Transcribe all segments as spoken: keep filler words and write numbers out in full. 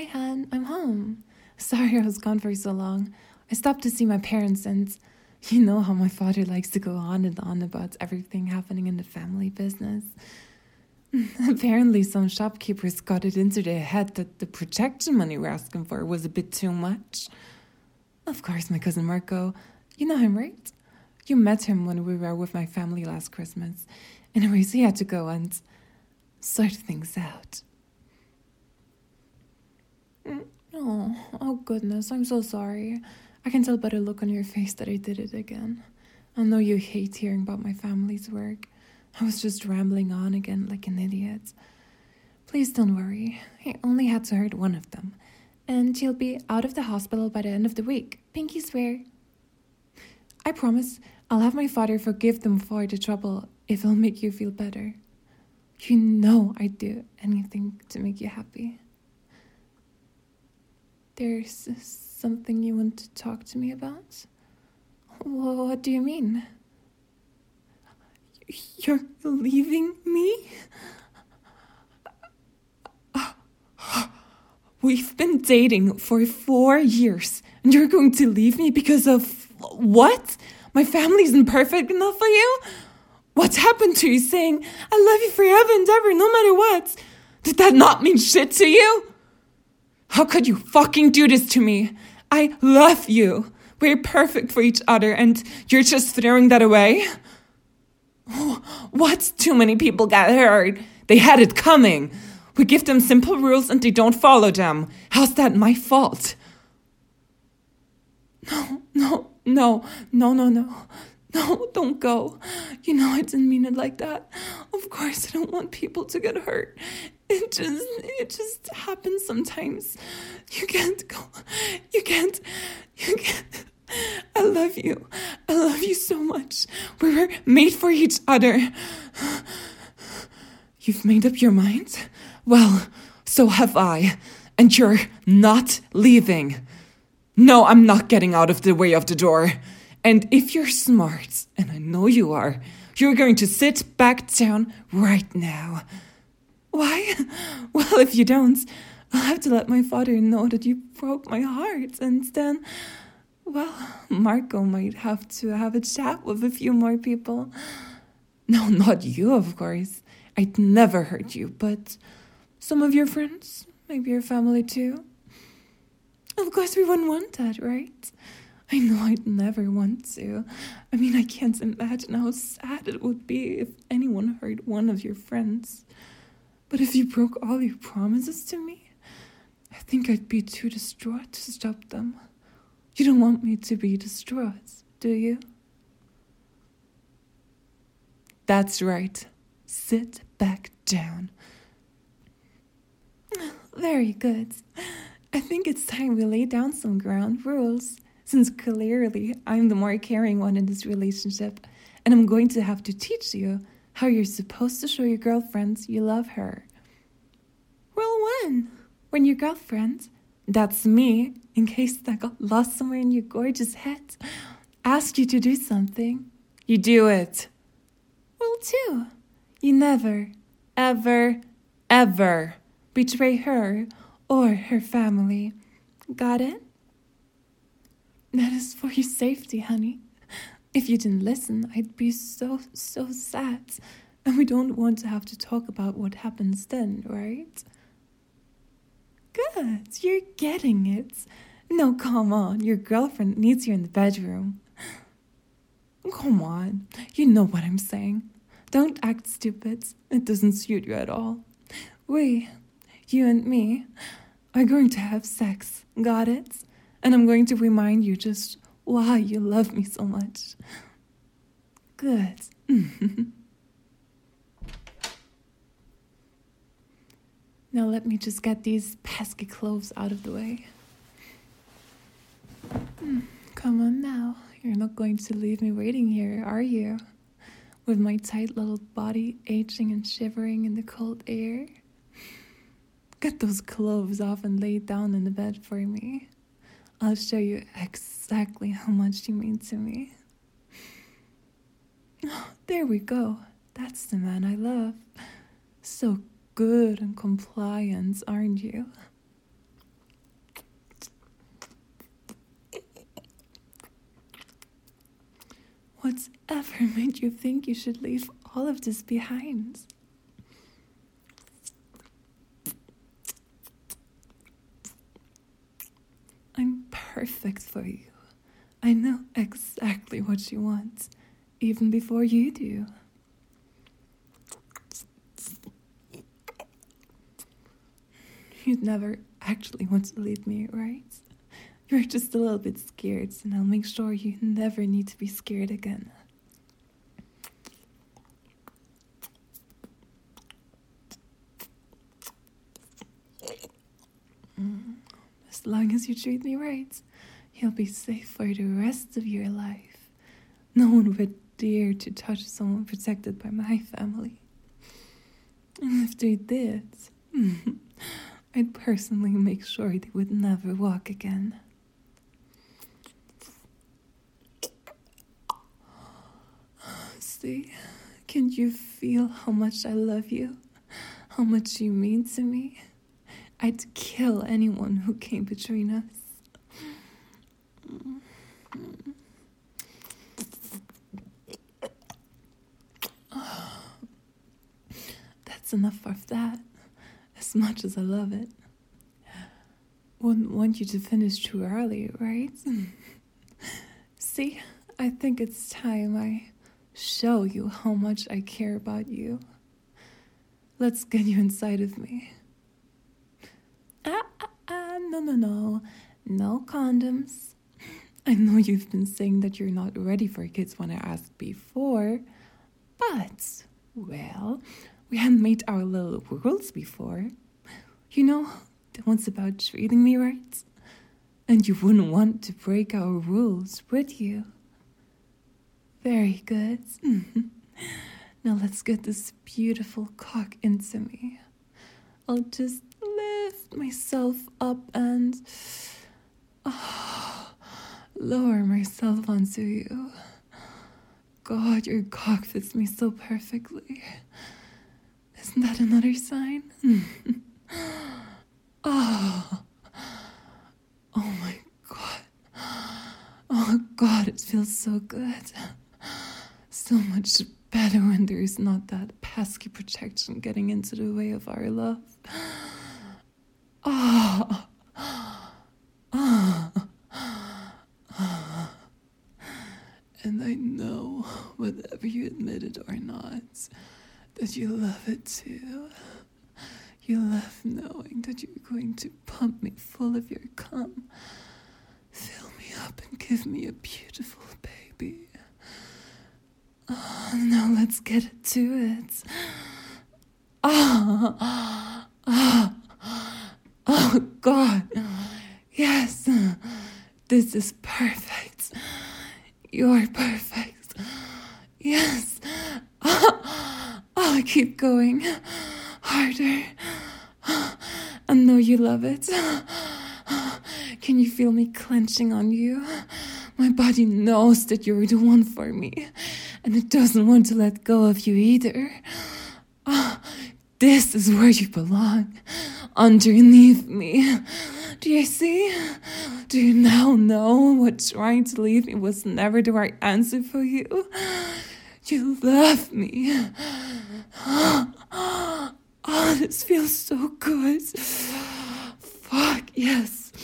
Hi, Han. I'm home. Sorry I was gone for so long. I stopped to see my parents, and you know how my father likes to go on and on about everything happening in the family business. Apparently, some shopkeepers got it into their head that the protection money we're asking for was a bit too much. Of course, my cousin Marco, you know him, right? You met him when we were with my family last Christmas. Anyways, he had to go and sort things out. Oh, oh goodness, I'm so sorry. I can tell by the look on your face that I did it again. I know you hate hearing about my family's work. I was just rambling on again like an idiot. Please don't worry. I only had to hurt one of them. And he'll be out of the hospital by the end of the week. Pinky swear. I promise I'll have my father forgive them for the trouble if it'll make you feel better. You know I'd do anything to make you happy. There's something you want to talk to me about? Well, what do you mean? You're leaving me? We've been dating for four years, and you're going to leave me because of what? My family isn't perfect enough for you? What's happened to you saying, I love you forever and ever, no matter what? Did that not mean shit to you? How could you fucking do this to me? I love you. We're perfect for each other, and you're just throwing that away? What? Too many people got hurt. They had it coming. We give them simple rules and they don't follow them. How's that my fault? No, no, no, no, no, no. No, don't go. You know I didn't mean it like that. Of course I don't want people to get hurt. It just, it just happens sometimes. You can't go. You can't, you can't. I love you. I love you so much. We were made for each other. You've made up your mind? Well, so have I. And you're not leaving. No, I'm not getting out of the way of the door. And if you're smart, and I know you are, you're going to sit back down right now. Why? Well, if you don't, I'll have to let my father know that you broke my heart, and then, well, Marco might have to have a chat with a few more people. No, not you, of course. I'd never hurt you, but some of your friends, maybe your family too. Of course, we wouldn't want that, right? I know I'd never want to. I mean, I can't imagine how sad it would be if anyone hurt one of your friends. But if you broke all your promises to me, I think I'd be too distraught to stop them. You don't want me to be distraught, do you? That's right. Sit back down. Very good. I think it's time we lay down some ground rules, since clearly I'm the more caring one in this relationship, and I'm going to have to teach you how you're supposed to show your girlfriend you love her. Rule one. When your girlfriend, that's me, in case that got lost somewhere in your gorgeous head, asks you to do something, you do it. Rule two. You never, ever, ever betray her or her family. Got it? That is for your safety, honey. If you didn't listen, I'd be so, so sad. And we don't want to have to talk about what happens then, right? Good, you're getting it. No, come on, your girlfriend needs you in the bedroom. Come on, you know what I'm saying. Don't act stupid. It doesn't suit you at all. We, you and me, are going to have sex. Got it? And I'm going to remind you just why you love me so much. Good. Now let me just get these pesky clothes out of the way. Come on now. You're not going to leave me waiting here, are you? With my tight little body aging and shivering in the cold air. Get those clothes off and lay down in the bed for me. I'll show you exactly how much you mean to me. Oh, there we go. That's the man I love. So good and compliant, aren't you? Whatever made you think you should leave all of this behind? I'm perfect for you. I know exactly what you want, even before you do. You'd never actually want to leave me, right? You're just a little bit scared, and I'll make sure you never need to be scared again. Mm. As long as you treat me right, you'll be safe for the rest of your life. No one would dare to touch someone protected by my family. And if they did, I'd personally make sure they would never walk again. See, can you feel how much I love you? How much you mean to me? I'd kill anyone who came between us. That's enough of that. As much as I love it. Wouldn't want you to finish too early, right? See, I think it's time I show you how much I care about you. Let's get you inside of me. Ah, ah, ah, no, no, no. No condoms. I know you've been saying that you're not ready for kids when I asked before, but, well, we hadn't made our little rules before. You know, the ones about treating me right. And you wouldn't want to break our rules, would you? Very good. Now let's get this beautiful cock into me. I'll just lift myself up and oh, lower myself onto you. God, your cock fits me so perfectly. Isn't that another sign? Oh, oh my God. Oh God, it feels so good. So much better when there is not that pesky protection getting into the way of our love. Oh, oh, oh. And I know, whether you admit it or not, that you love it too. You love knowing that you're going to pump me full of your cum, fill me up and give me a beautiful baby. Oh, now let's get to it. Oh, oh, oh God. Yes, this is perfect. You're perfect. Yes. Oh, oh, keep going. Harder. I know you love it. Can you feel me clenching on you? My body knows that you're the one for me, and it doesn't want to let go of you either. Oh, this is where you belong, underneath me. Do you see? Do you now know what trying to leave me was never the right answer for you? You love me. Oh, this feels so good. Fuck, yes.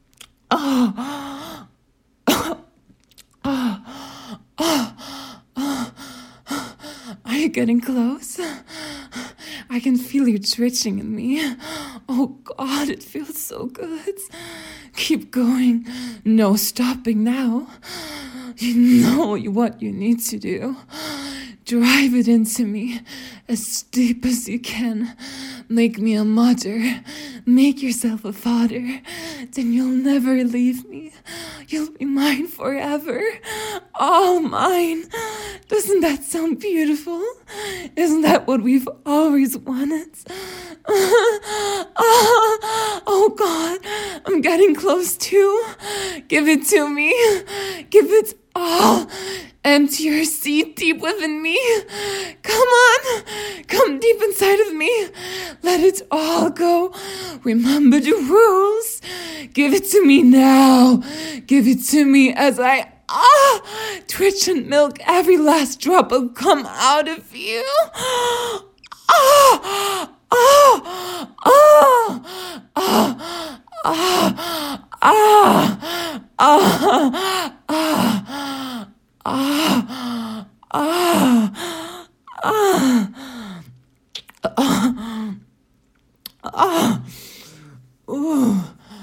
Oh, oh, oh, oh, oh. Are you getting close? I can feel you twitching in me. Oh God, it feels so good. Keep going. No stopping now. You know what you need to do. Drive it into me as deep as you can. Make me a mother. Make yourself a father. Then you'll never leave me. You'll be mine forever. All mine. Doesn't that sound beautiful? Isn't that what we've always wanted? Oh, oh God, I'm getting close too. Give it to me. Give it all. Empty your seat deep within me. Come on. Come deep inside of me. Let it all go. Remember the rules. Give it to me now. Give it to me as I ah, twitch and milk every last drop will come out of you. Ah! Ah! Ah! Ah! Ah! Ah! Ah! Ah! Ah! Ah! Ah! Ah! Ah! Ooh!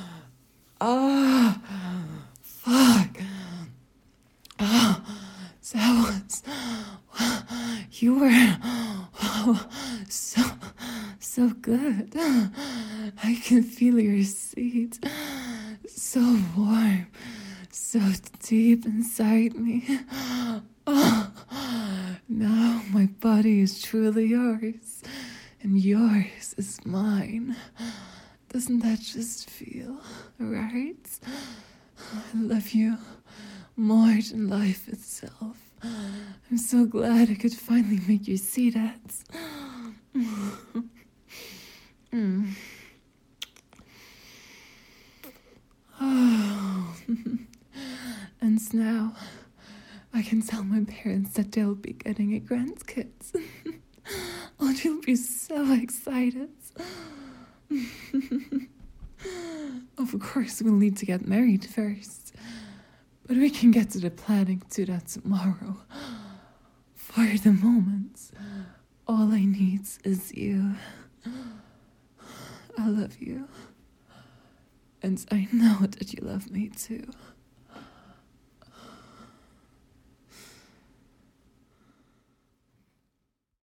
Ah! Fuck! Ah! That was... You were... So... So good. I can feel your seat. So warm. So deep inside me. Oh, now my body is truly yours. And yours is mine. Doesn't that just feel right? I love you more than life itself. I'm so glad I could finally make you see that. mm. Oh. And now I can tell my parents that they'll be getting a grandkids. Oh, they'll be so excited. Of course, we'll need to get married first. But we can get to the planning to that tomorrow. For the moment, all I need is you. I love you. And I know that you love me too.